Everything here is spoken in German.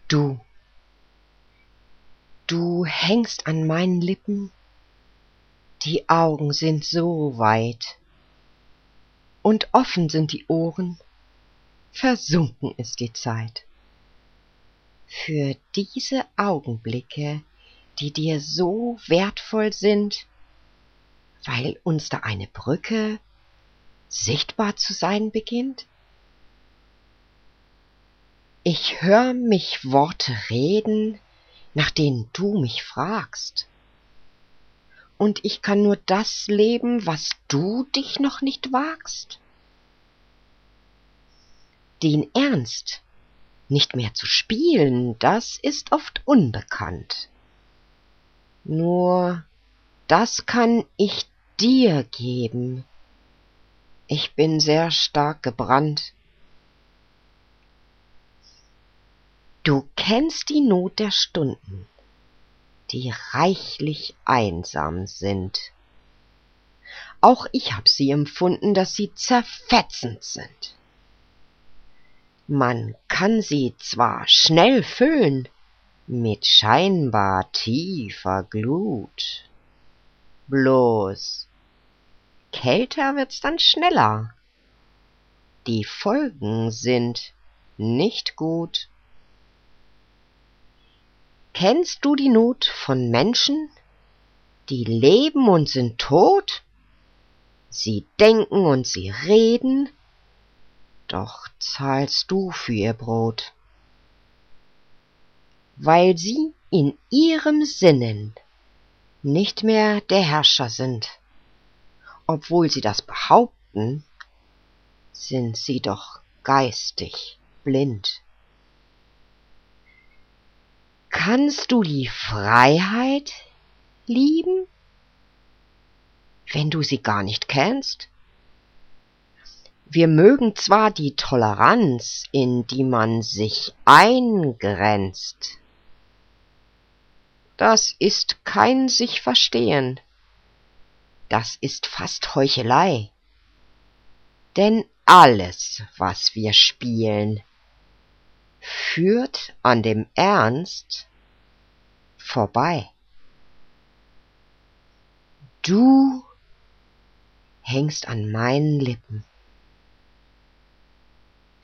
Du, du hängst an meinen Lippen, die Augen sind so weit, und offen sind die Ohren, versunken ist die Zeit. Für diese Augenblicke, die dir so wertvoll sind, weil uns da eine Brücke sichtbar zu sein beginnt? Ich hör mich Worte reden, nach denen du mich fragst. Und ich kann nur das leben, was du dich noch nicht wagst. Den Ernst nicht mehr zu spielen, das ist oft unbekannt. Nur das kann ich dir geben. Ich bin sehr stark gebrannt. Du kennst die Not der Stunden, die reichlich einsam sind. Auch ich hab sie empfunden, dass sie zerfetzend sind. Man kann sie zwar schnell füllen mit scheinbar tiefer Glut, bloß kälter wird's dann schneller. Die Folgen sind nicht gut. Kennst du die Not von Menschen, die leben und sind tot? Sie denken und sie reden, doch zahlst du für ihr Brot. Weil sie in ihrem Sinnen nicht mehr der Herrscher sind. Obwohl sie das behaupten, sind sie doch geistig blind. Kannst du die Freiheit lieben, wenn du sie gar nicht kennst? Wir mögen zwar die Toleranz, in die man sich eingrenzt. Das ist kein sich verstehen. Das ist fast Heuchelei. Denn alles, was wir spielen, führt an dem Ernst vorbei. Du hängst an meinen Lippen,